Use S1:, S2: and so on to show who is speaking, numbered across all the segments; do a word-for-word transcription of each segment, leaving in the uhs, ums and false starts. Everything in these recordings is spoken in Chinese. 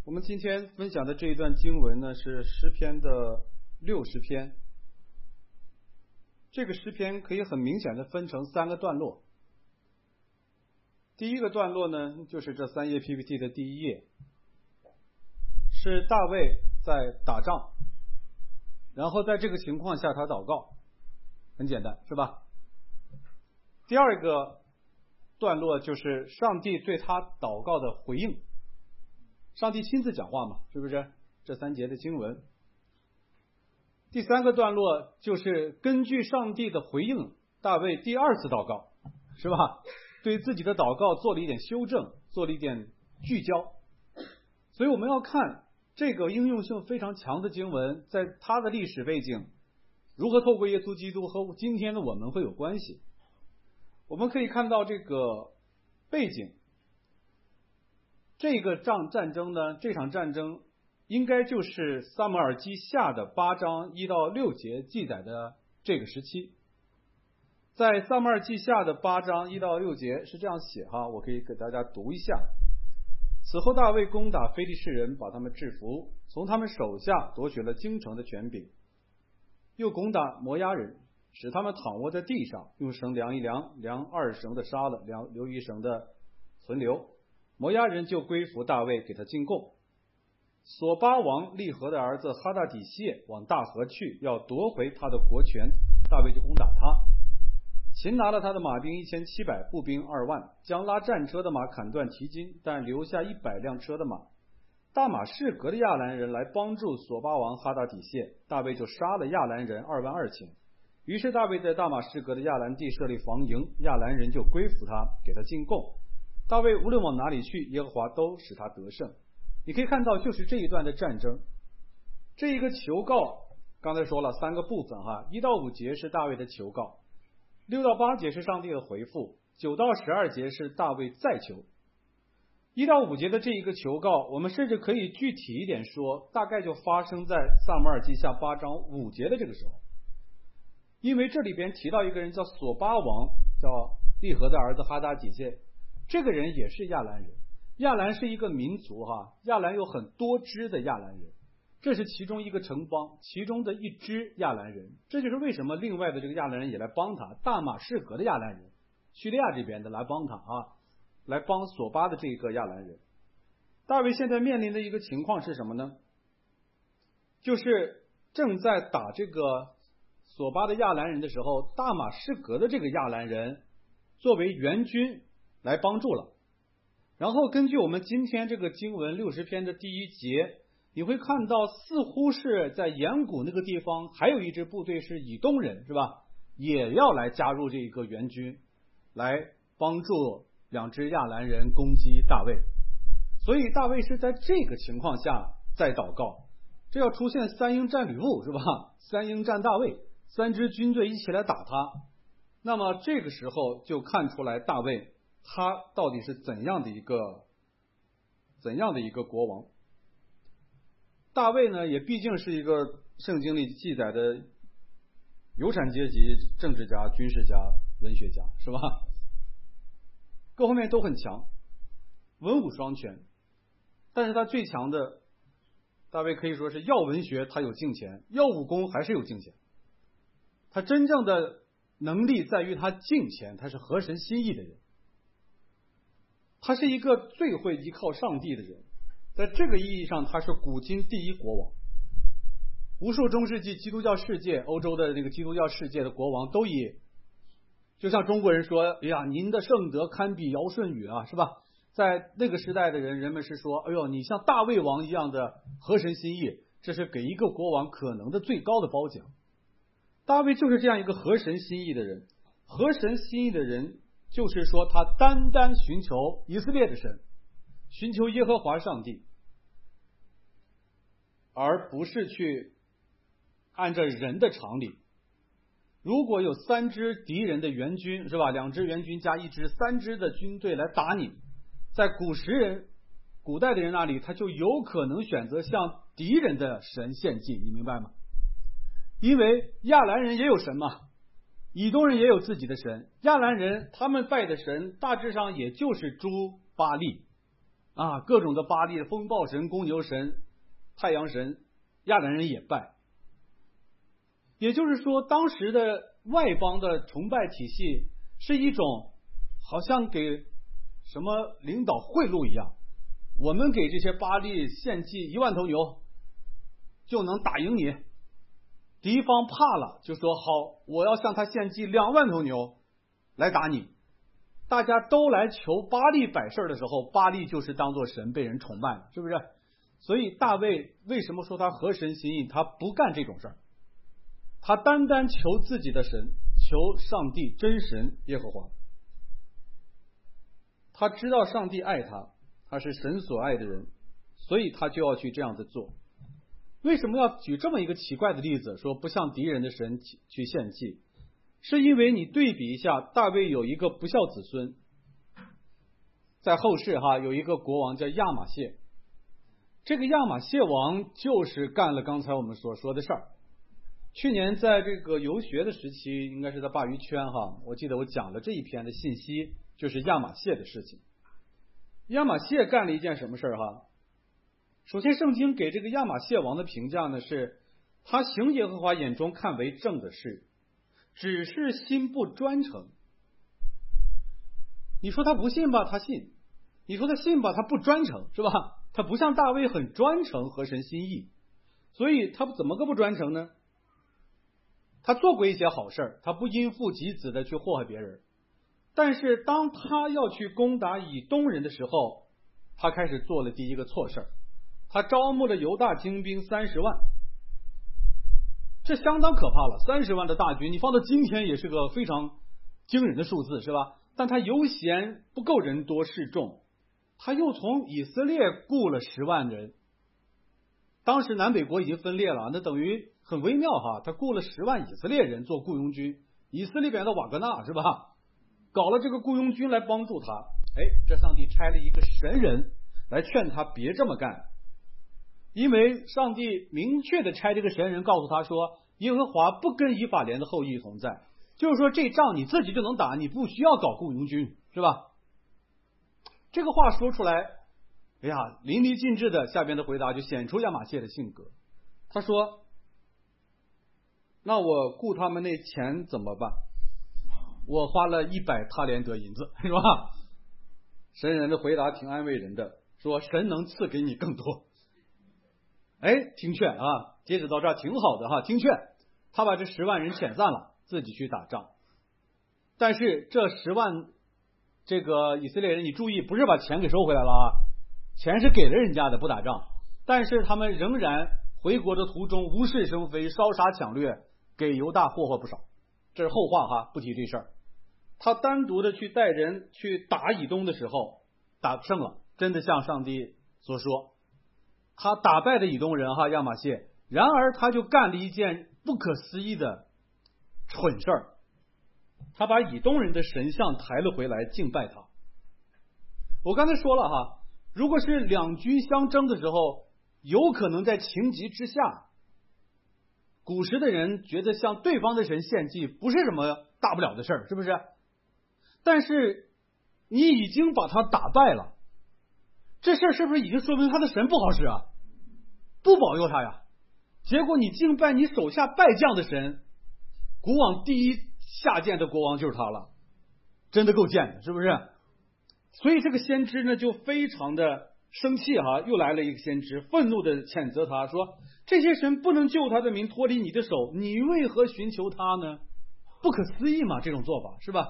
S1: 我们今天分享的这一段经文呢，是诗篇的六十篇。这个诗篇可以很明显的分成三个段落。第一个段落呢，就是这三页 P P T 的第一页，是大卫在打仗，然后在这个情况下他祷告，很简单，是吧？第二个段落就是上帝对他祷告的回应，上帝亲自讲话嘛，是不是？这三节的经文。第三个段落就是根据上帝的回应，大卫第二次祷告，是吧？对自己的祷告做了一点修正，做了一点聚焦。所以我们要看这个应用性非常强的经文，在它的历史背景如何透过耶稣基督和今天的我们会有关系。我们可以看到这个背景，这个仗战争呢，这场战争应该就是撒母耳记下的八章一到六节记载的这个时期。在撒母耳记下的八章一到六节是这样写哈，我可以给大家读一下。此后大卫攻打非利士人，把他们制服，从他们手下夺取了京城的权柄，又攻打摩押人，使他们躺卧在地上，用绳量一量，量二绳的杀了，量留一绳的存留。摩押人就归服大卫，给他进贡。索巴王利和的儿子哈大底谢往大河去，要夺回他的国权，大卫就攻打他，擒拿了他的马兵一千七百，步兵二万，将拉战车的马砍断蹄筋，但留下一百辆车的马。大马士革的亚兰人来帮助索巴王哈大底谢，大卫就杀了亚兰人二万二千。于是大卫在大马士革的亚兰地设立防营，亚兰人就归服他，给他进贡。大卫无论往哪里去，耶和华都使他得胜。你可以看到，就是这一段的战争，这一个求告，刚才说了三个部分哈，一到五节是大卫的求告，六到八节是上帝的回复，九到十二节是大卫再求。一到五节的这一个求告，我们甚至可以具体一点说，大概就发生在撒母耳记下八章五节的这个时候。因为这里边提到一个人叫索巴王，叫利和的儿子哈大底谢，这个人也是亚兰人。亚兰是一个民族哈，亚兰有很多支的亚兰人，这是其中一个城邦，其中的一支亚兰人。这就是为什么另外的这个亚兰人也来帮他，大马士革的亚兰人，叙利亚这边的来帮他啊，来帮索巴的这个亚兰人。大卫现在面临的一个情况是什么呢？就是正在打这个索巴的亚兰人的时候，大马士革的这个亚兰人作为援军来帮助了。然后根据我们今天这个经文六十篇的第一节，你会看到似乎是在岩谷那个地方还有一支部队是以东人，是吧？也要来加入这个援军，来帮助两支亚兰人攻击大卫。所以大卫是在这个情况下在祷告，这要出现三英战吕布，是吧？三英战大卫，三支军队一起来打他。那么这个时候就看出来大卫他到底是怎样的一个怎样的一个国王。大卫呢，也毕竟是一个圣经里记载的有产阶级政治家、军事家、文学家，是吧？各方面都很强，文武双全。但是他最强的，大卫可以说是要文学他有敬虔，要武功还是有敬虔。他真正的能力在于他敬虔，他是合神心意的人。他是一个最会依靠上帝的人，在这个意义上他是古今第一国王。无数中世纪基督教世界，欧洲的那个基督教世界的国王都以，就像中国人说，哎呀，您的圣德堪比尧舜禹啊，是吧？在那个时代的人，人们是说，哎呦，你像大卫王一样的合神心意，这是给一个国王可能的最高的褒奖。大卫就是这样一个合神心意的人。合神心意的人就是说他单单寻求以色列的神，寻求耶和华上帝，而不是去按照人的常理。如果有三支敌人的援军，是吧？两支援军加一支，三支的军队来打你，在古时人古代的人那里，他就有可能选择向敌人的神献祭，你明白吗？因为亚兰人也有神嘛，以东人也有自己的神，亚兰人他们拜的神大致上也就是诸巴力， 啊，各种的巴力，风暴神、公牛神、太阳神，亚兰人也拜。也就是说，当时的外邦的崇拜体系是一种好像给什么领导贿赂一样，我们给这些巴力献祭一万头牛就能打赢你，敌方怕了就说好，我要向他献祭两万头牛来打你。大家都来求巴力摆事的时候，巴力就是当作神被人崇拜，是不是？所以大卫为什么说他合神心意？他不干这种事儿，他单单求自己的神，求上帝真神耶和华。他知道上帝爱他，他是神所爱的人，所以他就要去这样子做。为什么要举这么一个奇怪的例子，说不向敌人的神去献祭？是因为你对比一下，大卫有一个不孝子孙，在后世哈有一个国王叫亚玛谢，这个亚玛谢王就是干了刚才我们所说的事儿。去年在这个游学的时期，应该是在鲅鱼圈哈，我记得我讲了这一篇的信息，就是亚玛谢的事情。亚玛谢干了一件什么事儿哈？首先，圣经给这个亚玛谢王的评价呢是，他行耶和华眼中看为正的事，只是心不专诚。你说他不信吧，他信；你说他信吧，他不专诚，是吧？他不像大卫很专诚，合神心意。所以他怎么个不专诚呢？他做过一些好事，他不因父及子的去祸害别人，但是当他要去攻打以东人的时候，他开始做了第一个错事。他招募了犹大精兵三十万，这相当可怕了。三十万的大军，你放到今天也是个非常惊人的数字，是吧？但他犹嫌不够人多势众，他又从以色列雇了十万人。当时南北国已经分裂了，那等于很微妙哈。他雇了十万以色列人做雇佣军，以色列边的瓦格纳是吧？搞了这个雇佣军来帮助他。哎，这上帝差了一个神人来劝他别这么干。因为上帝明确的差这个神人告诉他说，耶和华不跟以法莲的后裔同在，就是说这仗你自己就能打，你不需要搞雇佣军，是吧？这个话说出来，哎呀，淋漓尽致的下边的回答就显出亚玛谢的性格。他说，那我雇他们那钱怎么办？我花了一百他连得银子，是吧？神人的回答挺安慰人的，说神能赐给你更多。哎，听劝啊，截止到这儿挺好的哈，听劝。他把这十万人遣散了，自己去打仗。但是这十万这个以色列人，你注意，不是把钱给收回来了啊，钱是给了人家的，不打仗。但是他们仍然回国的途中无事生非，烧杀抢掠，给犹大霍霍不少。这是后话哈，不提这事儿。他单独的去带人去打以东的时候，打胜了，真的像上帝所说。他打败了以东人哈亚玛谢，然而他就干了一件不可思议的蠢事儿，他把以东人的神像抬了回来敬拜他。我刚才说了哈，如果是两军相争的时候，有可能在情急之下，古时的人觉得向对方的神献祭不是什么大不了的事儿，是不是？但是你已经把他打败了，这事儿是不是已经说明他的神不好使啊？不保佑他呀？结果你敬拜你手下败将的神，古往第一下贱的国王就是他了，真的够贱的，是不是？所以这个先知呢就非常的生气哈，又来了一个先知，愤怒的谴责他说，这些神不能救他的民脱离你的手，你为何寻求他呢？不可思议嘛，这种做法是吧？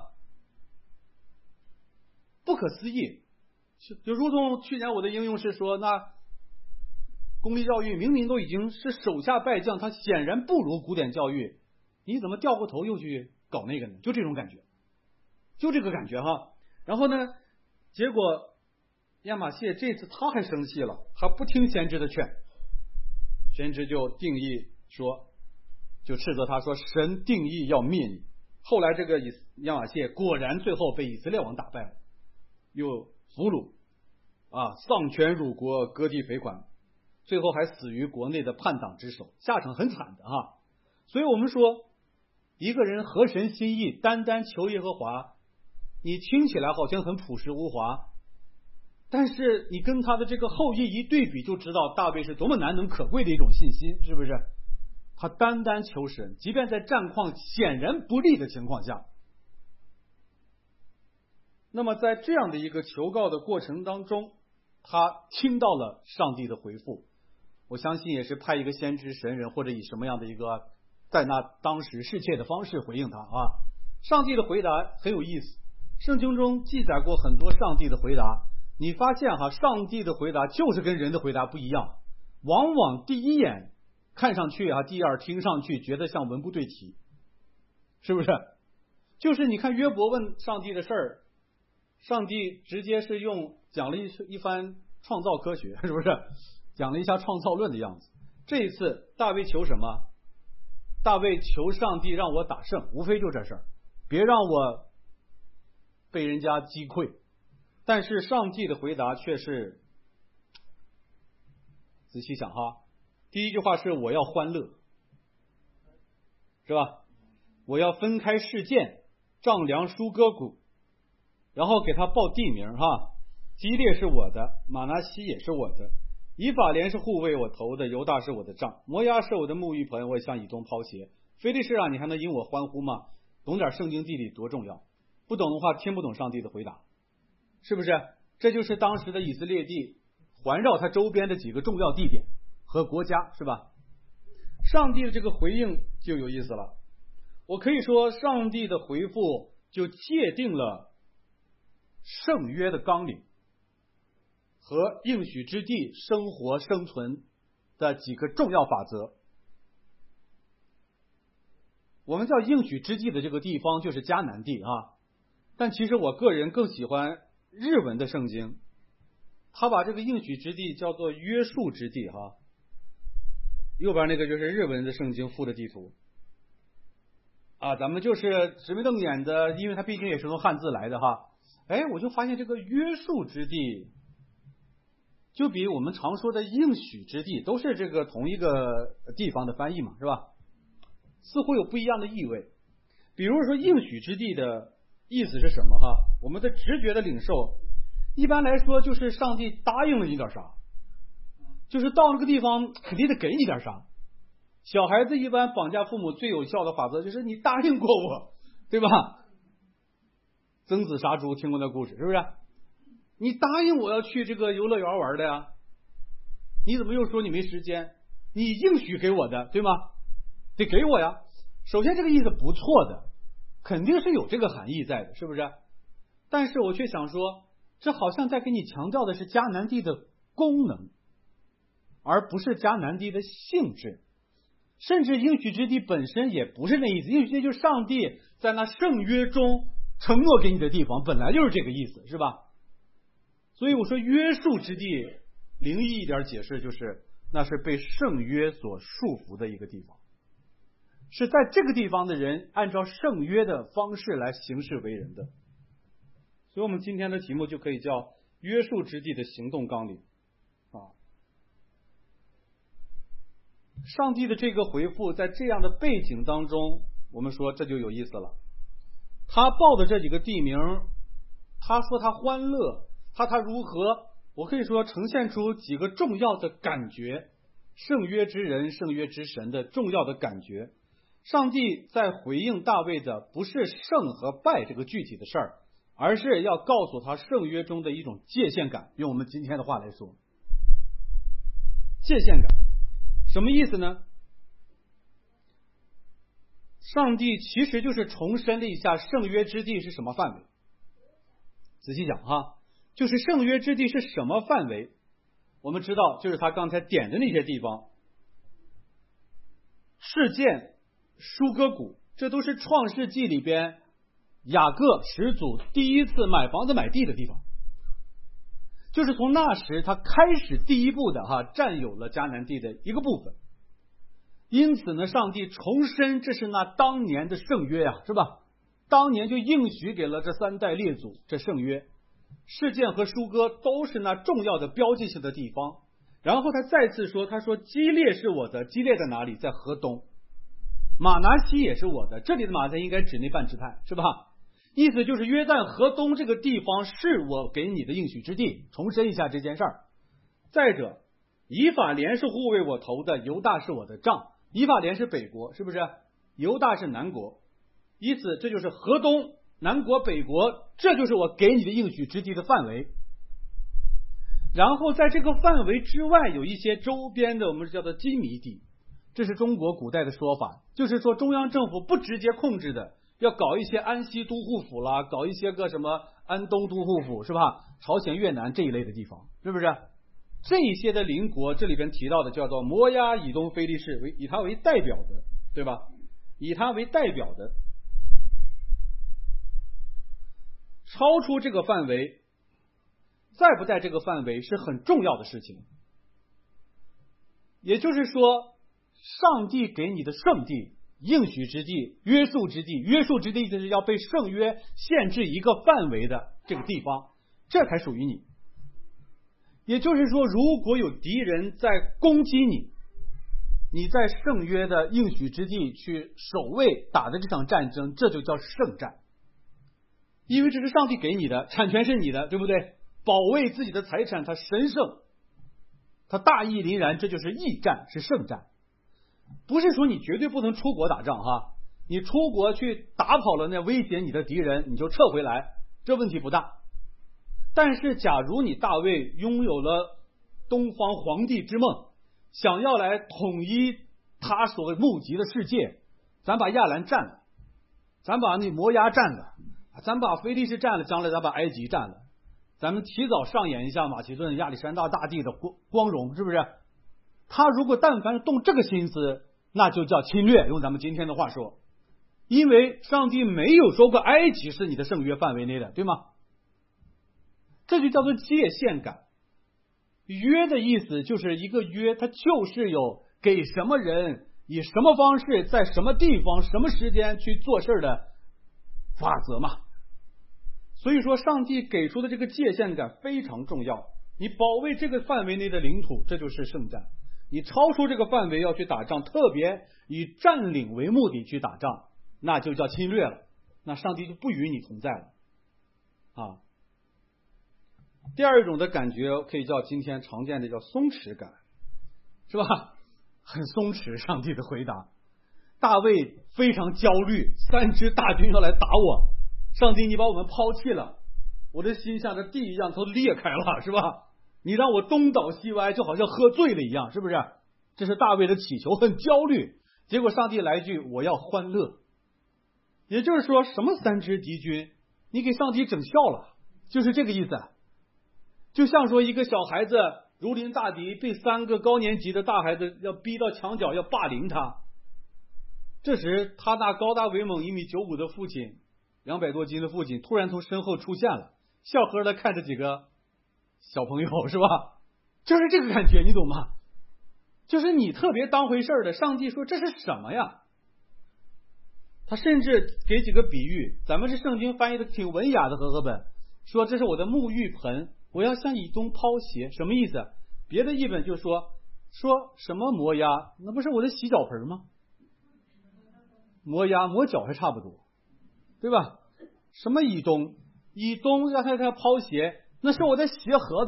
S1: 不可思议。就如同去年我的应用是说，那公立教育明明都已经是手下败将，他显然不如古典教育，你怎么掉过头又去搞那个呢？就这种感觉，就这个感觉哈。然后呢，结果亚玛谢这次他还生气了，他不听先知的劝，先知就定义说，就斥责他说，神定义要灭你。后来这个亚玛谢果然最后被以色列王打败了，又俘虏啊，丧权辱国，割地赔款，最后还死于国内的叛党之手，下场很惨的哈。所以我们说，一个人合神心意，单单求耶和华，你听起来好像很朴实无华， 但是你跟他的这个后裔一对比，就知道大卫是多么难能可贵的一种信心，是不是？他单单求神，即便在战况显然不利的情况下。那么在这样的一个求告的过程当中，他听到了上帝的回复，我相信也是派一个先知神人，或者以什么样的一个在那当时世切的方式回应他啊。上帝的回答很有意思，圣经中记载过很多上帝的回答，你发现哈，上帝的回答就是跟人的回答不一样，往往第一眼看上去啊，第二听上去觉得像文不对题，是不是？就是你看约伯问上帝的事儿，上帝直接是用讲了一一番创造科学，是不是？讲了一下创造论的样子。这一次大卫求什么？大卫求上帝让我打胜，无非就这事儿，别让我被人家击溃。但是上帝的回答却是，仔细想哈，第一句话是我要欢乐，是吧？我要分开事件，丈量疏割谷，然后给他报地名哈，基列是我的，马拿西也是我的，以法莲是护卫我头的，犹大是我的杖，摩押是我的沐浴盆，我也向以东抛鞋。非利士啊，你还能因我欢呼吗？懂点圣经地理多重要，不懂的话听不懂上帝的回答，是不是？这就是当时的以色列地环绕它周边的几个重要地点和国家，是吧？上帝的这个回应就有意思了，我可以说上帝的回复就界定了圣约的纲领和应许之地生活生存的几个重要法则。我们叫应许之地的这个地方就是迦南地啊，但其实我个人更喜欢日文的圣经，他把这个应许之地叫做约束之地哈。右边那个就是日文的圣经附的地图啊，咱们就是直眉瞪眼的，因为它毕竟也是从汉字来的哈。哎，我就发现这个约束之地就比我们常说的应许之地都是这个同一个地方的翻译嘛，是吧？似乎有不一样的意味。比如说应许之地的意思是什么哈？我们的直觉的领受一般来说就是上帝答应了你点啥，就是到那个地方肯定得给你点啥。小孩子一般绑架父母最有效的法则就是你答应过我，对吧？曾子杀猪听过那故事是不是？你答应我要去这个游乐园玩的呀，你怎么又说你没时间？你应许给我的对吗？得给我呀。首先这个意思不错的，肯定是有这个含义在的，是不是？但是我却想说，这好像在给你强调的是迦南地的功能，而不是迦南地的性质。甚至应许之地本身也不是那意思，应许之地就是上帝在那圣约中承诺给你的地方，本来就是这个意思，是吧？所以我说约束之地灵异一点解释就是那是被圣约所束缚的一个地方，是在这个地方的人按照圣约的方式来行事为人的。所以我们今天的题目就可以叫约束之地的行动纲领啊。上帝的这个回复在这样的背景当中，我们说这就有意思了。他报的这几个地名，他说他欢乐，他他如何，我可以说呈现出几个重要的感觉，圣约之人圣约之神的重要的感觉。上帝在回应大卫的不是胜和败这个具体的事儿，而是要告诉他圣约中的一种界限感。用我们今天的话来说，界限感什么意思呢？上帝其实就是重申了一下圣约之地是什么范围。仔细讲哈，就是圣约之地是什么范围，我们知道就是他刚才点的那些地方，事件、疏割谷，这都是创世纪里边雅各始祖第一次买房子买地的地方，就是从那时他开始第一步的哈占有了迦南地的一个部分。因此呢，上帝重申这是那当年的圣约啊，是吧？当年就应许给了这三代列祖这圣约，事件和疏割都是那重要的标记性的地方。然后他再次说，他说基列是我的，基列在哪里？在河东。马拿西也是我的，这里的马拿应该指那半支派，是吧？ 意思就是约旦河东这个地方是我给你的应许之地，重申一下这件事儿。再者，以法莲是护卫我头的，犹大是我的杖。以法莲是北国，是不是？犹大是南国，因此这就是河东、南国、北国，这就是我给你的应许之地的范围。然后在这个范围之外有一些周边的，我们叫做基米地，这是中国古代的说法，就是说中央政府不直接控制的，要搞一些安西都护府啦，搞一些个什么安东都护府，是吧？朝鲜、越南这一类的地方，是不是？这一些的邻国，这里边提到的叫做摩押、以东、非利士，为以它为代表的，对吧？以它为代表的，超出这个范围，在不在这个范围是很重要的事情。也就是说，上帝给你的圣地、应许之地、约束之地，约束之地就是要被圣约限制一个范围的这个地方，这才属于你。也就是说，如果有敌人在攻击你，你在圣约的应许之地去守卫打的这场战争，这就叫圣战。因为这是上帝给你的，产权是你的，对不对？保卫自己的财产，它神圣，它大义凛然，这就是义战，是圣战。不是说你绝对不能出国打仗哈，你出国去打跑了那威胁你的敌人，你就撤回来，这问题不大。但是假如你大卫拥有了东方皇帝之梦，想要来统一他所目及的世界，咱把亚兰占了，咱把那摩押占了，咱把非利士占了，将来咱把埃及占了，咱们提早上演一下马其顿亚历山大大帝的光光荣，是不是？他如果但凡动这个心思，那就叫侵略，用咱们今天的话说。因为上帝没有说过埃及是你的圣约范围内的，对吗？这就叫做界限感。约的意思就是一个约，它就是有给什么人以什么方式在什么地方什么时间去做事的法则嘛。所以说上帝给出的这个界限感非常重要，你保卫这个范围内的领土，这就是圣战。你超出这个范围要去打仗，特别以占领为目的去打仗，那就叫侵略了，那上帝就不与你同在了啊。第二种的感觉可以叫今天常见的叫松弛感，是吧？很松弛，上帝的回答。大卫非常焦虑，三支大军要来打我，上帝你把我们抛弃了，我的心像这地一样都裂开了，是吧？你让我东倒西歪，就好像喝醉了一样，是不是？这是大卫的祈求，很焦虑。结果上帝来一句，我要欢乐。也就是说，什么三支敌军，你给上帝整笑了，就是这个意思。就像说一个小孩子如临大敌，被三个高年级的大孩子要逼到墙角，要霸凌他。这时他那高大威猛一米九五的父亲，两百多斤的父亲突然从身后出现了，笑呵的看着几个小朋友，是吧？就是这个感觉，你懂吗？就是你特别当回事的，上帝说这是什么呀？他甚至给几个比喻，咱们是圣经翻译的挺文雅的，和合本说这是我的沐浴盆，我要向以东抛鞋，什么意思？别的译本就说说什么摩押，那不是我的洗脚盆吗？摩押磨脚还差不多，对吧？什么以东，以东让他他抛鞋，那是我的鞋盒子。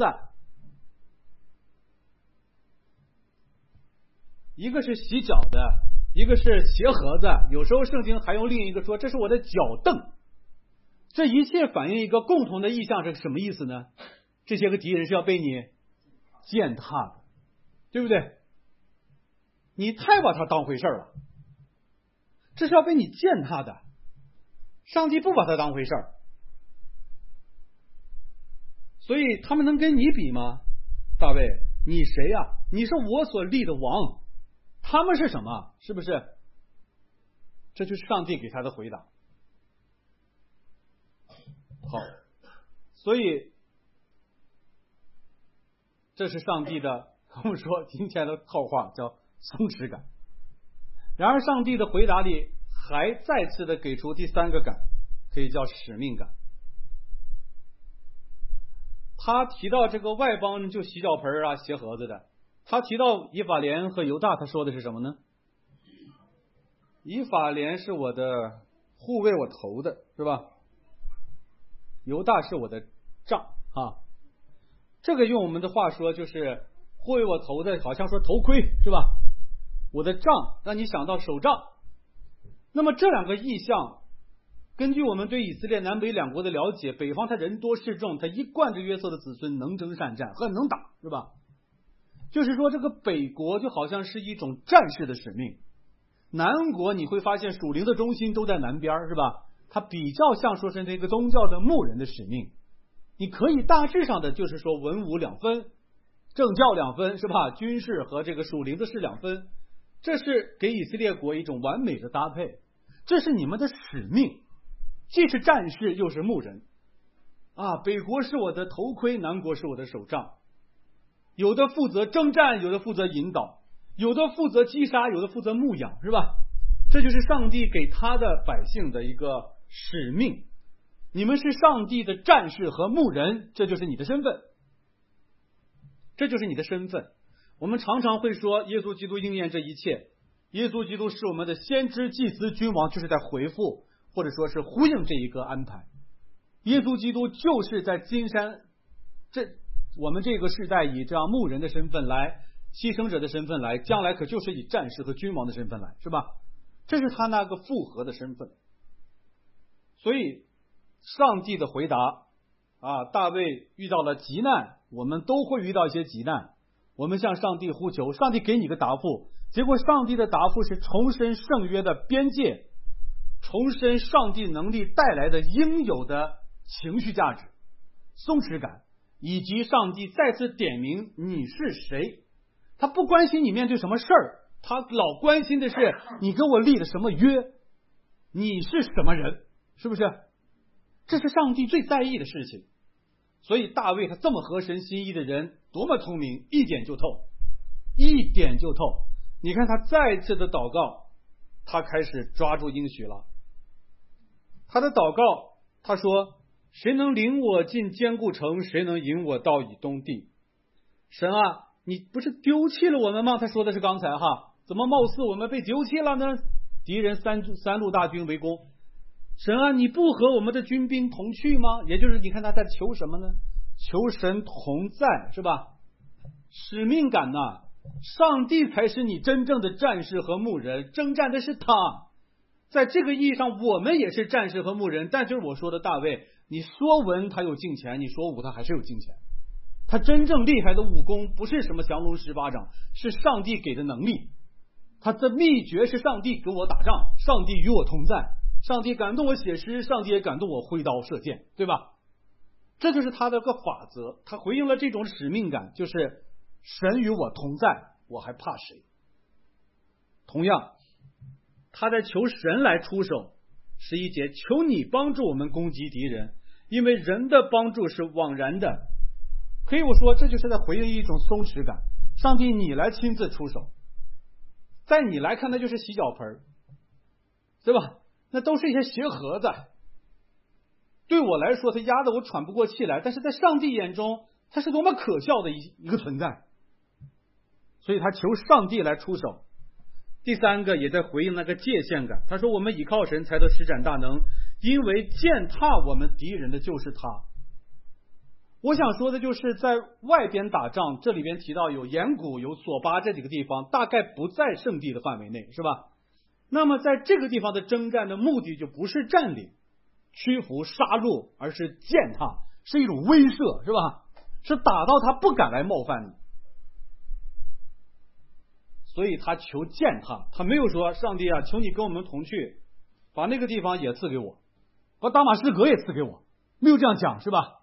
S1: 一个是洗脚的，一个是鞋盒子，有时候圣经还用另一个说这是我的脚凳。这一切反映一个共同的意象，是什么意思呢？这些个敌人是要被你践踏的，对不对？你太把他当回事了，这是要被你践踏的。上帝不把他当回事儿，所以他们能跟你比吗？大卫，你谁呀、啊？你是我所立的王，他们是什么？是不是？这就是上帝给他的回答。好，所以这是上帝的，我们说今天的套话叫松弛感。然而上帝的回答里还再次的给出第三个感，可以叫使命感。他提到这个外邦就洗脚盆啊、鞋盒子的，他提到以法莲和犹大，他说的是什么呢？以法莲是我的护卫我头的，是吧？ 犹大是我的杖啊。这个用我们的话说就是护卫我头的，好像说头盔是吧？我的杖让你想到手杖。那么这两个意象，根据我们对以色列南北两国的了解，北方他人多势众，他一贯着约瑟的子孙能征善战，很能打，是吧？就是说这个北国就好像是一种战士的使命，南国你会发现属灵的中心都在南边，是吧？它比较像说是这个宗教的牧人的使命。你可以大致上的就是说文武两分，政教两分，是吧？军事和这个属灵的事两分，这是给以色列国一种完美的搭配。这是你们的使命，既是战士又是牧人啊！北国是我的头盔，南国是我的手杖，有的负责征战，有的负责引导，有的负责击杀，有的负责牧养，是吧？这就是上帝给他的百姓的一个使命。你们是上帝的战士和牧人，这就是你的身份，这就是你的身份。我们常常会说耶稣基督应验这一切，耶稣基督是我们的先知、祭司、君王，就是在回复或者说是呼应这一个安排。耶稣基督就是在金山，这我们这个世代以这样牧人的身份来，牺牲者的身份来，将来可就是以战士和君王的身份来，是吧？这是他那个复合的身份。所以上帝的回答啊，大卫遇到了急难，我们都会遇到一些急难，我们向上帝呼求，上帝给你个答复，结果上帝的答复是重申圣约的边界，重申上帝能力带来的应有的情绪价值、松弛感，以及上帝再次点明你是谁。他不关心你面对什么事儿，他老关心的是你跟我立的什么约，你是什么人，是不是？这是上帝最在意的事情。所以大卫他这么合神心意的人，多么聪明，一点就透，一点就透。你看他再次的祷告，他开始抓住应许了。他的祷告，他说：谁能领我进坚固城，谁能引我到以东地？神啊，你不是丢弃了我们吗？他说的是刚才哈，怎么貌似我们被丢弃了呢？敌人三三路大军围攻，神啊，你不和我们的军兵同去吗？也就是你看他在求什么呢？求神同在，是吧？使命感呐、啊，上帝才是你真正的战士和牧人，征战的是他。在这个意义上，我们也是战士和牧人。但就是我说的大卫，你说文他有敬钱，你说武他还是有敬钱。他真正厉害的武功不是什么降龙十八掌，是上帝给的能力。他的秘诀是上帝给我打仗，上帝与我同在，上帝感动我写诗，上帝也感动我挥刀射箭，对吧？这就是他的个法则。他回应了这种使命感，就是神与我同在，我还怕谁？同样他在求神来出手。十一节，求你帮助我们攻击敌人，因为人的帮助是枉然的。可以我说，这就是在回应一种松弛感，上帝你来亲自出手，在你来看那就是洗脚盆，对吧？那都是一些鞋盒子，对我来说它压得我喘不过气来，但是在上帝眼中它是多么可笑的一一个存在。所以他求上帝来出手。第三个也在回应那个界限感，他说我们倚靠神才得施展大能，因为践踏我们敌人的就是他。我想说的就是在外边打仗，这里边提到有岩谷有索巴这几个地方，大概不在圣地的范围内，是吧？那么在这个地方的征战的目的就不是占领、屈服、杀戮，而是践踏，是一种威慑，是吧？是打到他不敢来冒犯你。所以他求践踏，他没有说上帝啊，求你跟我们同去，把那个地方也赐给我，把大马士革也赐给我，没有这样讲，是吧？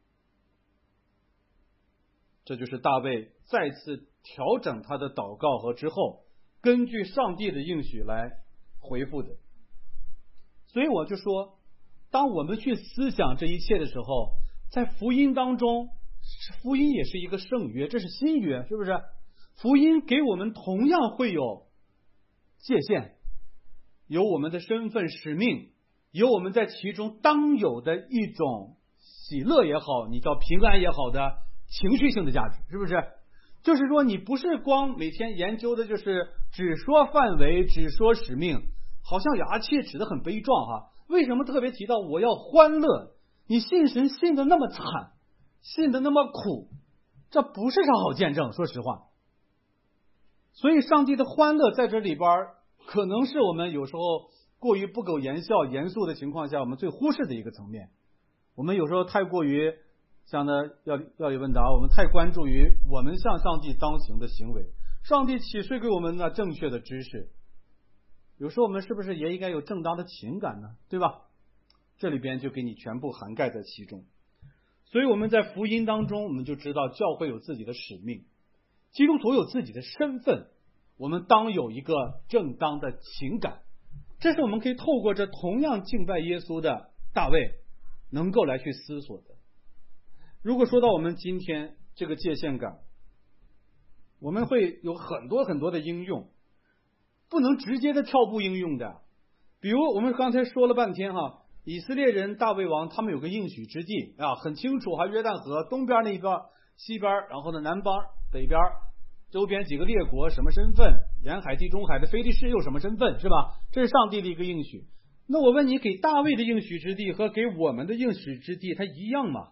S1: 这就是大卫再次调整他的祷告和之后根据上帝的应许来回复的。所以我就说，当我们去思想这一切的时候，在福音当中，福音也是一个圣约，这是新约，是不是？福音给我们同样会有界限，有我们的身份使命，有我们在其中当有的一种喜乐也好，你叫平安也好的情绪性的价值，是不是？就是说你不是光每天研究的就是只说范围，只说使命，好像牙切齿的很悲壮哈。为什么特别提到我要欢乐？ 你信神信的那么惨，信的那么苦，这不是啥好见证，说实话。所以上帝的欢乐在这里边，可能是我们有时候过于不苟言笑、严肃的情况下，我们最忽视的一个层面。我们有时候太过于像呢要要理问答，我们太关注于我们向上帝当行的行为。上帝启示给我们那正确的知识，有时候我们是不是也应该有正当的情感呢？对吧？这里边就给你全部涵盖在其中。所以我们在福音当中，我们就知道教会有自己的使命，基督徒有自己的身份，我们当有一个正当的情感。这是我们可以透过这同样敬拜耶稣的大卫能够来去思索的。如果说到我们今天这个界限感，我们会有很多很多的应用，不能直接的跳步应用的。比如我们刚才说了半天哈，以色列人大卫王他们有个应许之地啊，很清楚，还约旦河东边那一边、西边，然后呢南方、北边，周边几个列国什么身份，沿海地中海的非利士又什么身份，是吧？这是上帝的一个应许。那我问你，给大卫的应许之地和给我们的应许之地它一样吗？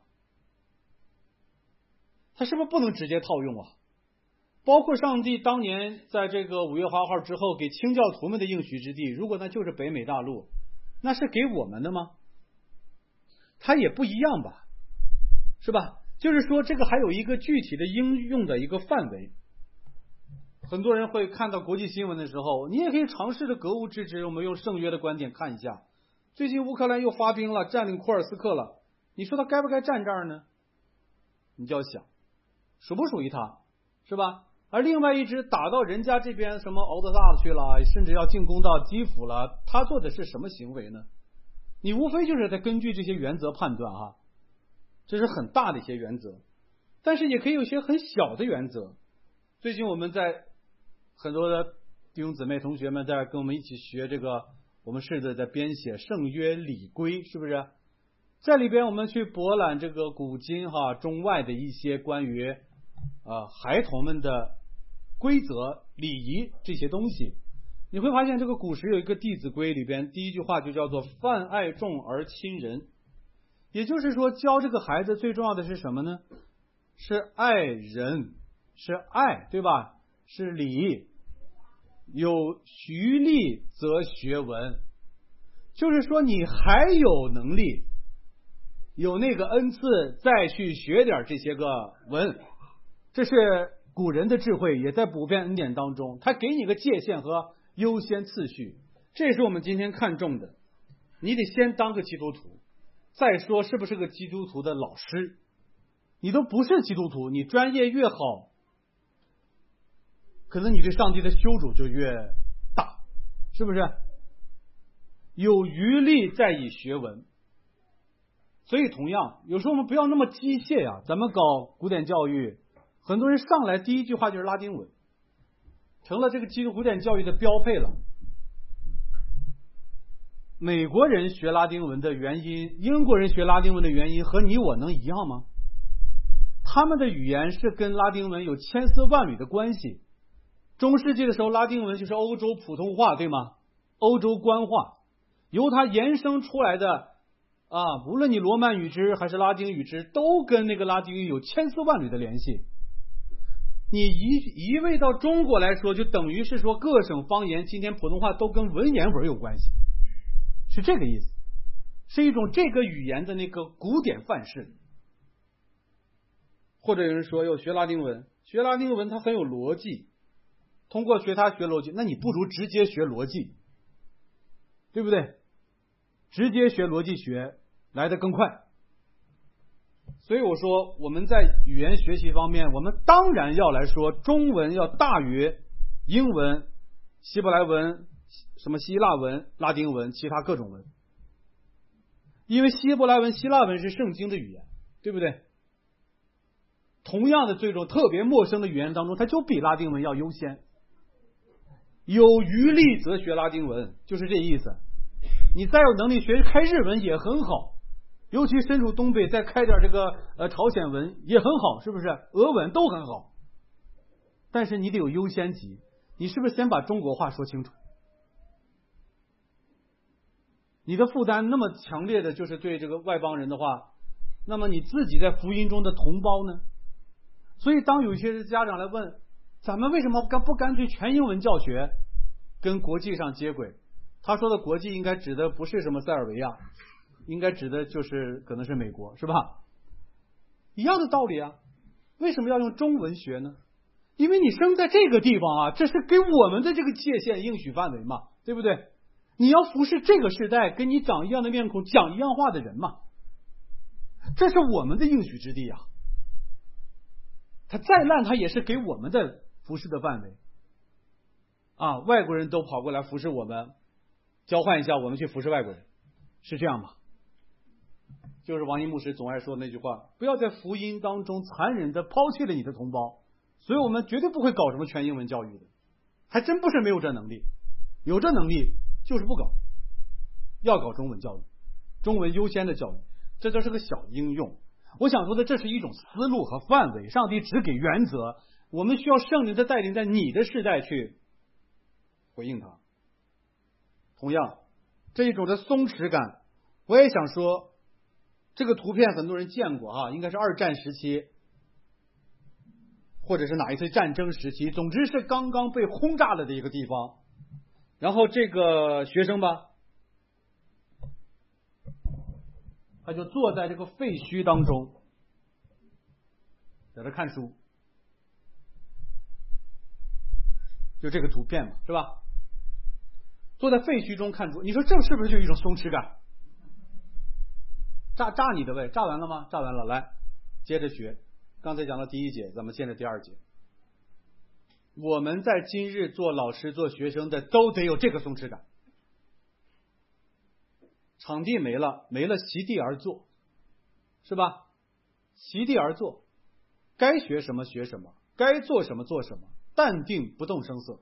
S1: 它是不是不能直接套用啊？包括上帝当年在这个五月花号之后给清教徒们的应许之地，如果那就是北美大陆，那是给我们的吗？它也不一样吧，是吧？就是说这个还有一个具体的应用的一个范围。很多人会看到国际新闻的时候，你也可以尝试着格物致知，我们用圣约的观点看一下，最近乌克兰又发兵了，占领库尔斯克了，你说他该不该站这儿呢？你就要想属不属于他，是吧？而另外一支打到人家这边什么敖德萨去了，甚至要进攻到基辅了，他做的是什么行为呢？你无非就是在根据这些原则判断啊，这是很大的一些原则，但是也可以有一些很小的原则。最近我们在很多的弟兄姊妹同学们在跟我们一起学这个，我们试着在编写圣约礼规，是不是？在里边我们去博览这个古今哈中外的一些关于啊孩童们的规则礼仪这些东西，你会发现这个古时有一个弟子规，里边第一句话就叫做泛爱众而亲仁。也就是说教这个孩子最重要的是什么呢？是爱人，是爱，对吧？是礼，有徐力则学文，就是说你还有能力有那个恩赐再去学点这些个文，这是古人的智慧，也在普遍恩典当中，他给你个界限和优先次序，这是我们今天看重的。你得先当个基督徒，再说是不是个基督徒的老师。你都不是基督徒，你专业越好，可能你对上帝的羞辱就越大，是不是？有余力再以学文。所以同样有时候我们不要那么机械呀、啊，咱们搞古典教育，很多人上来第一句话就是拉丁文，成了这个基督古典教育的标配了。美国人学拉丁文的原因，英国人学拉丁文的原因和你我能一样吗？他们的语言是跟拉丁文有千丝万缕的关系。中世纪的时候，拉丁文就是欧洲普通话，对吗？欧洲官话，由它延伸出来的啊，无论你罗曼语支还是拉丁语支，都跟那个拉丁语有千丝万缕的联系。你移移位到中国来说，就等于是说各省方言今天普通话都跟文言文有关系，是这个意思，是一种这个语言的那个古典范式。或者有人说要学拉丁文，学拉丁文它很有逻辑，通过学它学逻辑，那你不如直接学逻辑，对不对？直接学逻辑学来得更快。所以我说我们在语言学习方面，我们当然要来说中文要大于英文、希伯来文、什么希腊文、拉丁文、其他各种文，因为希伯来文、希腊文是圣经的语言，对不对？同样的这种特别陌生的语言当中，它就比拉丁文要优先。有余力则学拉丁文，就是这意思。你再有能力学开日文也很好，尤其身处东北，再开点这个呃朝鲜文也很好，是不是？俄文都很好。但是你得有优先级，你是不是先把中国话说清楚？ 你的负担那么强烈的就是对这个外邦人的话，那么你自己在福音中的同胞呢？所以当有一些家长来问，咱们为什么干不干脆全英文教学，跟国际上接轨？他说的国际应该指的不是什么塞尔维亚，应该指的就是可能是美国，是吧？一样的道理啊，为什么要用中文学呢？因为你生在这个地方啊，这是给我们的这个界限应许范围嘛，对不对？你要服侍这个时代跟你长一样的面孔讲一样话的人嘛，这是我们的应许之地啊。他再烂他也是给我们的服侍的范围啊，外国人都跑过来服侍我们，交换一下我们去服侍外国人，是这样吗？就是王一牧师总爱说的那句话，不要在福音当中残忍的抛弃了你的同胞。所以我们绝对不会搞什么全英文教育的，还真不是没有这能力，有这能力就是不搞，要搞中文教育，中文优先的教育，这就是个小应用。我想说的，这是一种思路和范围，上帝只给原则，我们需要圣灵的带领，在你的世代去回应它。同样，这一种的松弛感，我也想说，这个图片很多人见过哈，应该是二战时期，或者是哪一次战争时期，总之是刚刚被轰炸了的一个地方。然后这个学生吧，他就坐在这个废墟当中，在这看书，就这个图片嘛，是吧？坐在废墟中看书，你说这是不是就一种松弛感？炸炸你的呗，炸完了吗？炸完了，来接着学。刚才讲到第一节，咱们现在第二节。我们在今日做老师做学生的都得有这个松弛感。场地没了，没了席地而坐，是吧？席地而坐，该学什么学什么，该做什么做什么，淡定不动声色。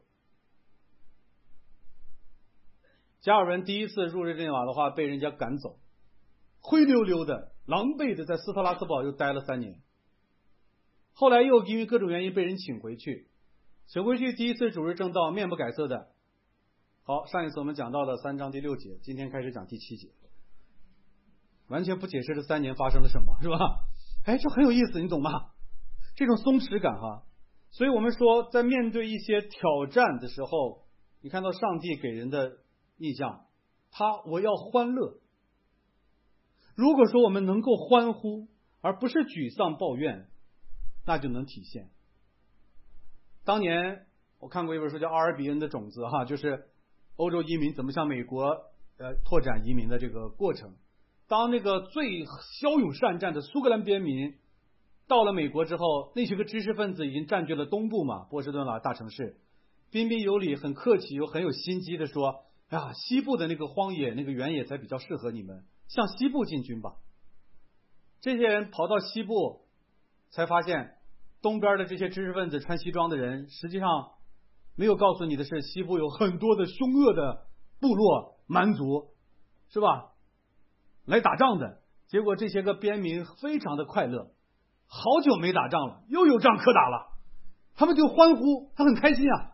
S1: 加尔文第一次入日内瓦的话，被人家赶走，灰溜溜的、狼狈的，在斯特拉斯堡又待了三年。后来又因为各种原因被人请回去，请回去第一次主日正道，面不改色的。好，上一次我们讲到了三章第六节，今天开始讲第七节，完全不解释这三年发生了什么，是吧？哎，这很有意思，你懂吗？这种松弛感哈。所以我们说，在面对一些挑战的时候，你看到上帝给人的印象，他我要欢乐。如果说我们能够欢呼，而不是沮丧抱怨，那就能体现。当年我看过一本书叫阿尔比恩的种子哈，就是欧洲移民怎么向美国呃拓展移民的这个过程。当那个最骁勇善战的苏格兰边民到了美国之后，那些个知识分子已经占据了东部嘛，波士顿啦大城市，彬彬有礼，很客气又很有心机的说，啊，西部的那个荒野那个原野才比较适合你们，向西部进军吧。这些人跑到西部，才发现东边的这些知识分子穿西装的人，实际上没有告诉你的是，西部有很多的凶恶的部落蛮族，是吧？来打仗的。结果这些个边民非常的快乐，好久没打仗了，又有仗可打了，他们就欢呼，他很开心啊。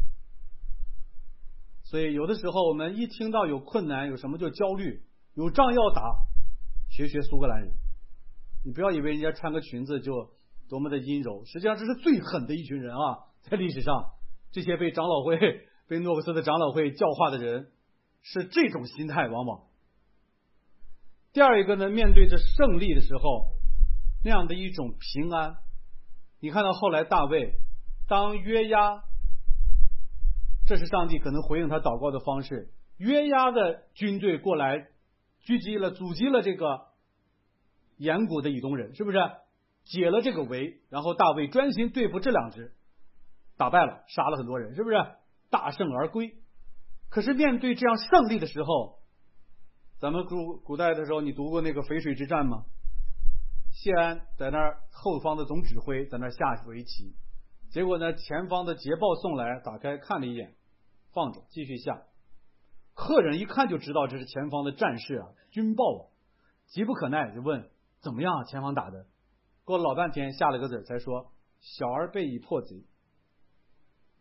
S1: 所以有的时候我们一听到有困难，有什么就焦虑，有仗要打，学学苏格兰人。你不要以为人家穿个裙子就多么的阴柔，实际上这是最狠的一群人啊！在历史上，这些被长老会、被诺克斯的长老会教化的人，是这种心态往往。第二一个呢，面对着胜利的时候，那样的一种平安。你看到后来大卫，当约押，这是上帝可能回应他祷告的方式，约押的军队过来狙击了、阻击了这个沿谷的以东人，是不是解了这个围？然后大卫专心对付这两支，打败了，杀了很多人，是不是大胜而归？可是面对这样胜利的时候，咱们古古代的时候，你读过那个淝水之战吗？谢安在那儿后方的总指挥在那儿下围棋，结果呢，前方的捷报送来，打开看了一眼，放着继续下。客人一看就知道这是前方的战士啊，军报啊，急不可耐就问怎么样，前方打的？过了老半天，下了个字才说小儿备已破贼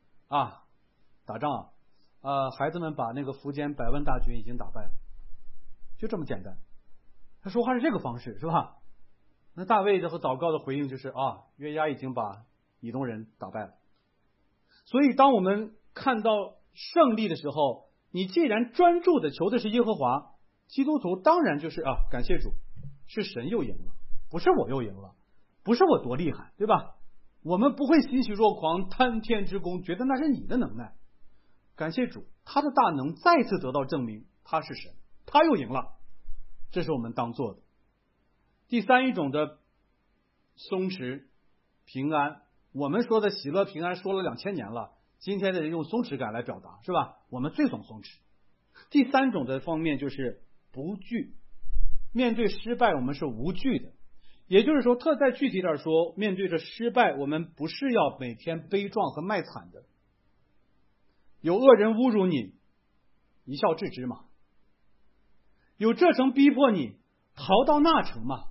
S1: 啊，打仗啊、呃，孩子们把那个苻坚百万大军已经打败了。 就这么简单。他说话是这个方式，是吧？那大卫的和祷告的回应就是啊，约押已经把以东人打败了。所以当我们看到胜利的时候，你既然专注的求的是耶和华，基督徒当然就是啊，感谢主，是神又赢了，不是我又赢了，不是我多厉害，对吧？我们不会欣喜若狂，贪天之功，觉得那是你的能耐。感谢主，他的大能再次得到证明，他是神，他又赢了，这是我们当做的。第三一种的松弛平安，我们说的喜乐平安说了两千年了，今天的用松弛感来表达，是吧？我们最懂松弛。第三种的方面就是不惧，面对失败我们是无惧的。也就是说，特再具体点说，面对着失败，我们不是要每天悲壮和卖惨的。有恶人侮辱你，一笑置之嘛。有这城逼迫你，逃到那城嘛。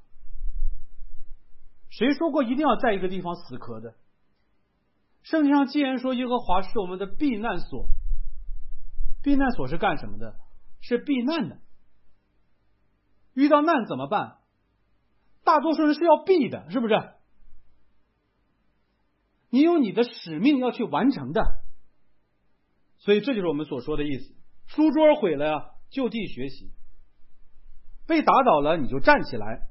S1: 谁说过一定要在一个地方死磕的？圣经上既然说耶和华是我们的避难所，避难所是干什么的？是避难的。遇到难怎么办？大多数人是要避的，是不是？你有你的使命要去完成的。所以这就是我们所说的意思。书桌毁了呀，就地学习。被打倒了你就站起来，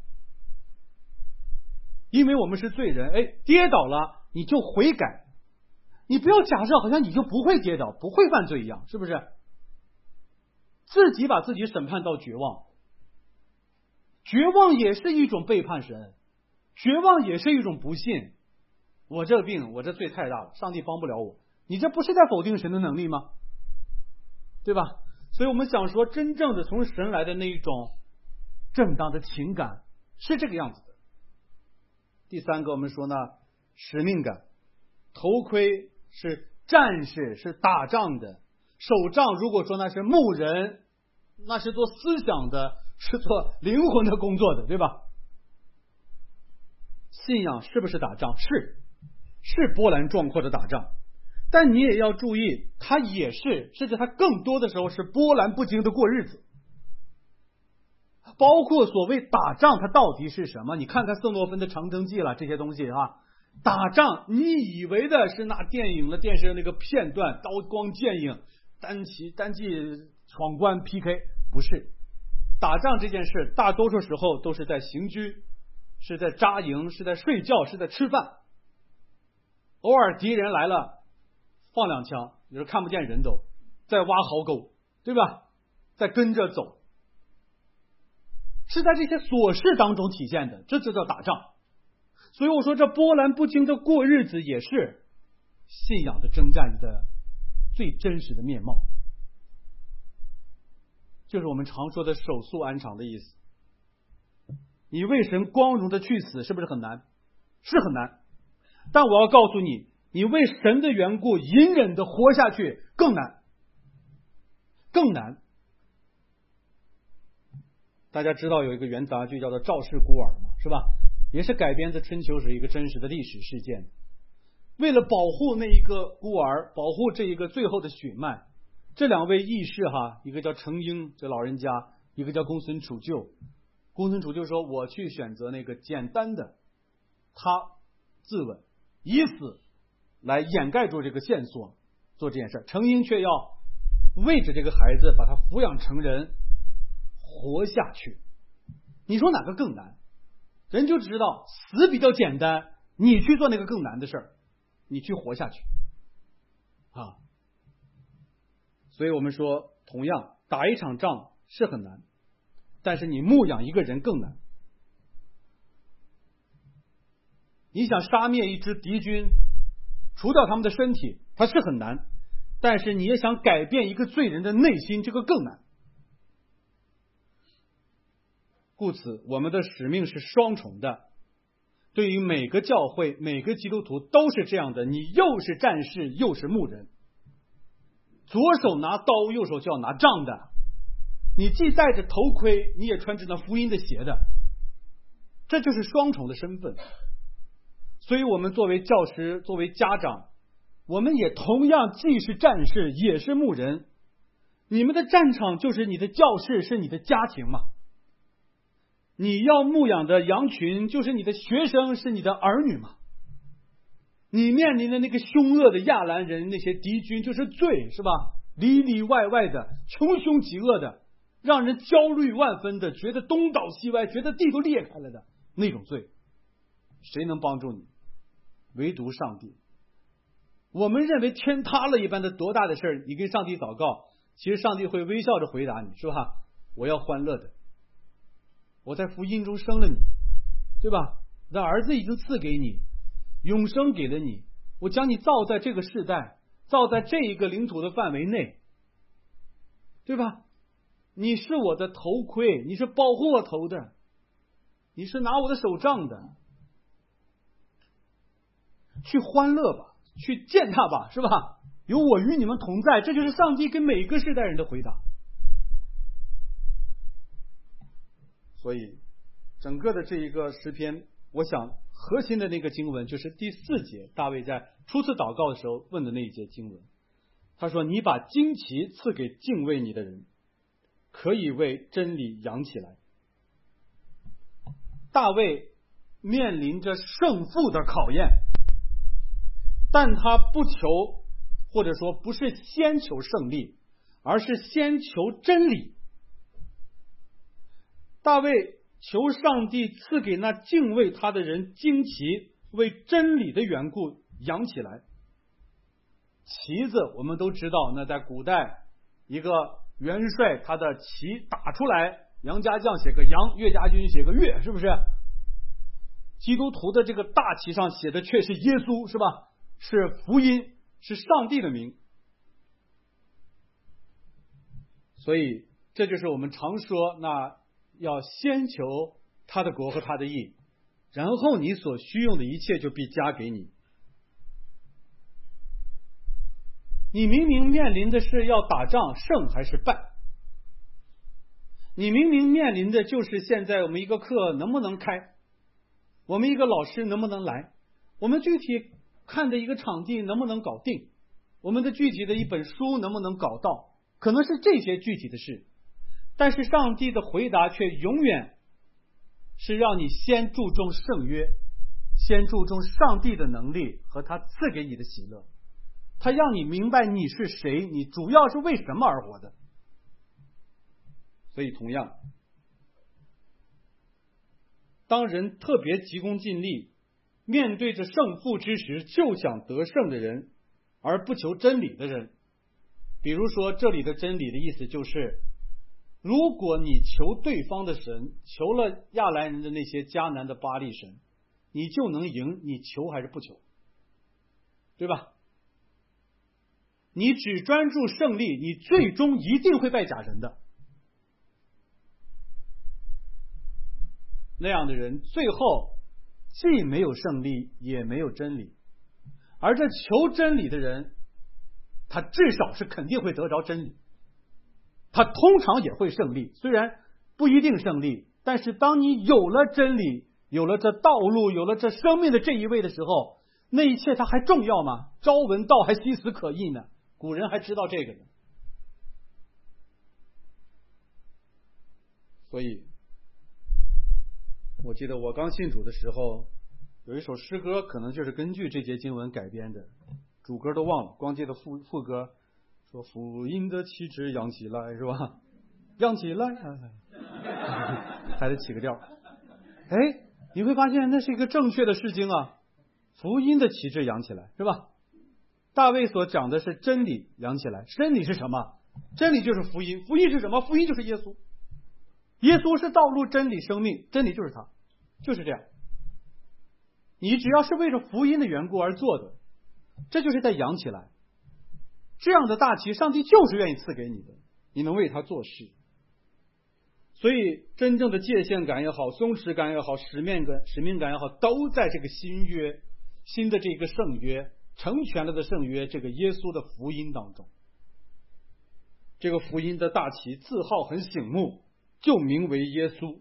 S1: 因为我们是罪人。哎，跌倒了你就悔改，你不要假设好像你就不会跌倒，不会犯罪一样，是不是？自己把自己审判到绝望，绝望也是一种背叛神，绝望也是一种不信。我这病，我这罪太大了，上帝帮不了我。你这不是在否定神的能力吗？对吧？所以我们想说，真正的从神来的那一种正当的情感是这个样子的。第三个我们说呢，使命感。头盔是战士，是打仗的。手杖如果说那是牧人，那是做思想的，是做灵魂的工作的，对吧？信仰是不是打仗？是，是波澜壮阔的打仗。但你也要注意，它也是，甚至它更多的时候是波澜不惊的过日子。包括所谓打仗，它到底是什么？你看看瑟诺芬的《长征记》了，这些东西啊，打仗，你以为的是那电影的电视的那个片段，刀光剑影，单骑单骑闯关 P K， 不是。打仗这件事，大多数时候都是在行军，是在扎营，是在睡觉，是在吃饭。偶尔敌人来了，放两枪，有时候看不见人都在挖壕沟，对吧？在跟着走，是在这些琐事当中体现的，这就叫打仗。所以我说，这波澜不惊的过日子也是信仰的征战的最真实的面貌，就是我们常说的手速安常的意思。你为神光荣的去死，是不是很难？是很难。但我要告诉你，你为神的缘故隐忍的活下去更难，更难。大家知道有一个元杂剧叫做《赵氏孤儿》嘛，是吧？也是改编自春秋时一个真实的历史事件。为了保护那一个孤儿，保护这一个最后的血脉，这两位义士哈，一个叫程婴这老人家，一个叫公孙杵臼。公孙杵臼说，我去选择那个简单的，他自刎，以死来掩盖住这个线索，做这件事。程婴却要为着这个孩子把他抚养成人，活下去。你说哪个更难？人就知道死比较简单，你去做那个更难的事儿，你去活下去啊。所以我们说，同样打一场仗是很难，但是你牧养一个人更难。你想杀灭一支敌军，除掉他们的身体，它是很难，但是你也想改变一个罪人的内心，这个更难。故此，我们的使命是双重的。对于每个教会、每个基督徒都是这样的，你又是战士，又是牧人，左手拿刀，右手就要拿杖的。你既戴着头盔，你也穿着那福音的鞋的，这就是双重的身份。所以我们作为教师，作为家长，我们也同样既是战士，也是牧人。你们的战场就是你的教室，是你的家庭嘛。 你要牧养的羊群就是你的学生，是你的儿女嘛。你面临的那个凶恶的亚兰人，那些敌军就是罪，是吧？里里外外的穷凶极恶的，让人焦虑万分的，觉得东倒西歪，觉得地都裂开了的那种罪，谁能帮助你？唯独上帝。我们认为天塌了一般的多大的事儿，你跟上帝祷告，其实上帝会微笑着回答你，是吧？我要欢乐的，我在福音中生了你，对吧？我的儿子已经赐给你，永生给了你，我将你造在这个世代，造在这一个领土的范围内，对吧？你是我的头盔，你是保护我头的，你是拿我的手杖的，去欢乐吧，去践踏吧，是吧？有我与你们同在，这就是上帝跟每个世代人的回答。所以整个的这一个诗篇，我想核心的那个经文就是第四节，大卫在初次祷告的时候问的那一节经文。他说，你把旌旗赐给敬畏你的人，可以为真理扬起来。大卫面临着胜负的考验，但他不求，或者说不是先求胜利，而是先求真理。大卫求上帝赐给那敬畏他的人旌旗，为真理的缘故扬起来。旗子我们都知道，那在古代一个元帅他的旗打出来，杨家将写个杨，岳家军写个岳，是不是？基督徒的这个大旗上写的却是耶稣，是吧？是福音，是上帝的名。所以这就是我们常说，那要先求他的国和他的义，然后你所需用的一切就必加给你。你明明面临的是要打仗胜还是败，你明明面临的就是现在我们一个课能不能开，我们一个老师能不能来，我们具体看的一个场地能不能搞定，我们的具体的一本书能不能搞到，可能是这些具体的事。但是上帝的回答却永远是让你先注重圣约，先注重上帝的能力和他赐给你的喜乐，他让你明白你是谁，你主要是为什么而活的。所以同样，当人特别急功近利，面对着胜负之时就想得胜的人，而不求真理的人，比如说这里的真理的意思就是，如果你求对方的神，求了亚兰人的那些迦南的巴力神，你就能赢，你求还是不求？对吧？你只专注胜利，你最终一定会拜假人的。那样的人最后既没有胜利，也没有真理。而这求真理的人，他至少是肯定会得着真理，他通常也会胜利，虽然不一定胜利，但是当你有了真理，有了这道路，有了这生命的这一位的时候，那一切它还重要吗？朝闻道还夕死可矣呢，古人还知道这个呢。所以我记得我刚信主的时候，有一首诗歌可能就是根据这节经文改编的，主歌都忘了，光记得副副歌说福音的旗帜扬起来，是吧？扬起来，还得起个调。哎，你会发现那是一个正确的释经啊，福音的旗帜扬起来，是吧？大卫所讲的是真理扬起来，真理是什么？真理就是福音，福音是什么？福音就是耶稣，耶稣是道路、真理、生命，真理就是他，就是这样。你只要是为了福音的缘故而做的，这就是在扬起来。这样的大旗，上帝就是愿意赐给你的，你能为他做事。所以真正的界限感也好，松弛感也好，使命感使命感也好，都在这个新约，新的这个圣约，成全了的圣约，这个耶稣的福音当中。这个福音的大旗字号很醒目，就名为耶稣。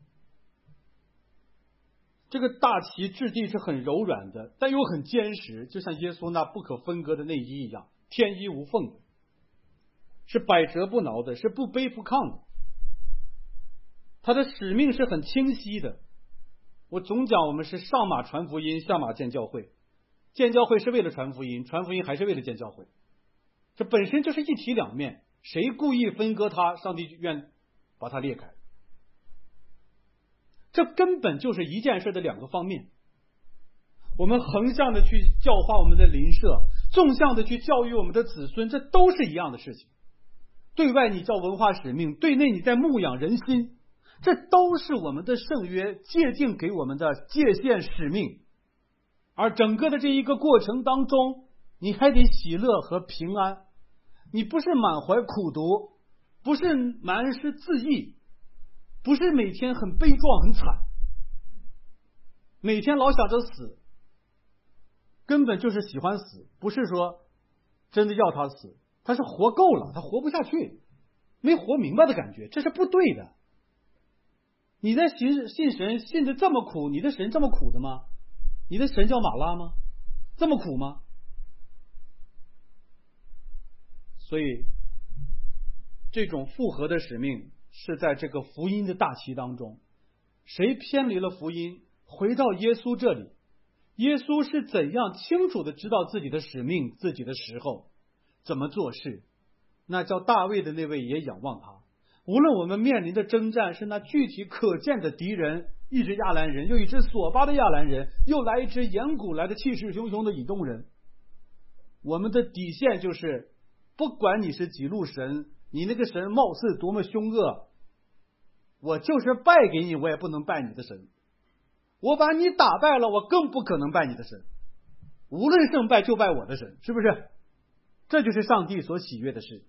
S1: 这个大旗质地是很柔软的，但又很坚实，就像耶稣那不可分割的内衣一样，天衣无缝的，是百折不挠的，是不卑不亢的。 他的使命是很清晰的。我总讲我们是上马传福音，下马建教会。建教会是为了传福音，传福音还是为了建教会，这本身就是一体两面，谁故意分割它，上帝愿把它裂开。这根本就是一件事的两个方面。我们横向的去教化我们的邻舍，纵向的去教育我们的子孙，这都是一样的事情。对外你叫文化使命，对内你在牧养人心，这都是我们的圣约界定给我们的界限使命。而整个的这一个过程当中，你还得喜乐和平安，你不是满怀苦毒，不是满是自义，不是每天很悲壮很惨，每天老想着死，根本就是喜欢死，不是说真的要他死，他是活够了，他活不下去，没活明白的感觉，这是不对的。你在信信神信得这么苦，你的神这么苦的吗？你的神叫马拉吗？这么苦吗？所以这种复合的使命是在这个福音的大旗当中，谁偏离了福音，回到耶稣这里，耶稣是怎样清楚的知道自己的使命，自己的时候怎么做事，那叫大卫的那位也仰望他。无论我们面临的征战是那具体可见的敌人，一只亚兰人，又一只索巴的亚兰人，又来一只沿古来的气势汹汹的以东人，我们的底线就是不管你是几路神，你那个神貌似多么凶恶，我就是拜给你，我也不能拜你的神，我把你打败了，我更不可能拜你的神，无论胜败就拜我的神，是不是？这就是上帝所喜悦的事。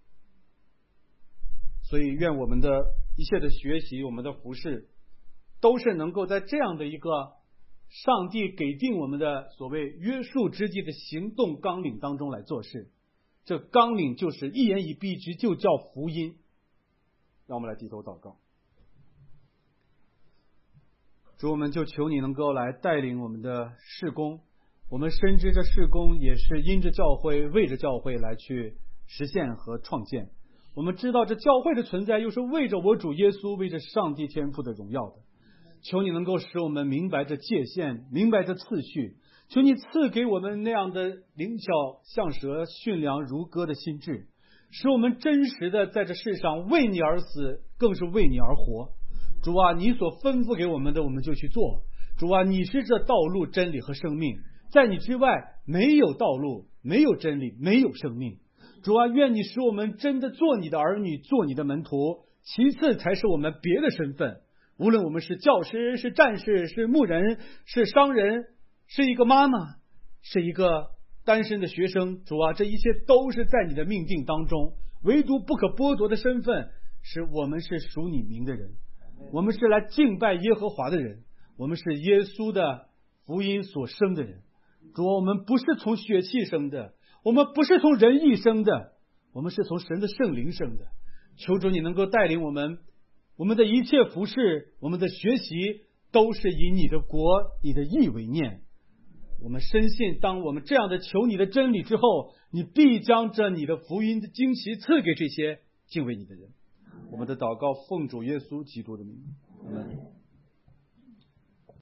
S1: 所以愿我们的一切的学习，我们的服事，都是能够在这样的一个上帝给定我们的所谓约束之际的行动纲领当中来做事。这纲领就是一言以蔽之，就叫福音。让我们来低头祷告。主，我们就求你能够来带领我们的事工，我们深知这事工也是因着教会为着教会来去实现和创建，我们知道这教会的存在又是为着我主耶稣，为着上帝天父的荣耀的。求你能够使我们明白这界限，明白这次序，求你赐给我们那样的灵巧像蛇，驯良如鸽的心智，使我们真实的在这世上为你而死，更是为你而活。主啊，你所吩咐给我们的我们就去做。主啊，你是这道路真理和生命，在你之外没有道路，没有真理，没有生命。主啊，愿你使我们真的做你的儿女，做你的门徒，其次才是我们别的身份。无论我们是教师，是战士，是牧人，是商人，是一个妈妈，是一个单身的学生，主啊，这一切都是在你的命定当中，唯独不可剥夺的身份是我们是属你名的人，我们是来敬拜耶和华的人，我们是耶稣的福音所生的人。主啊，我们不是从血气生的，我们不是从人意生的，我们是从神的圣灵生的。求主你能够带领我们，我们的一切服事，我们的学习都是以你的国你的义为念。我们深信当我们这样的求你的真理之后，你必将这你的福音的惊奇赐给这些敬畏你的人。我们的祷告奉主耶稣基督的名，阿们。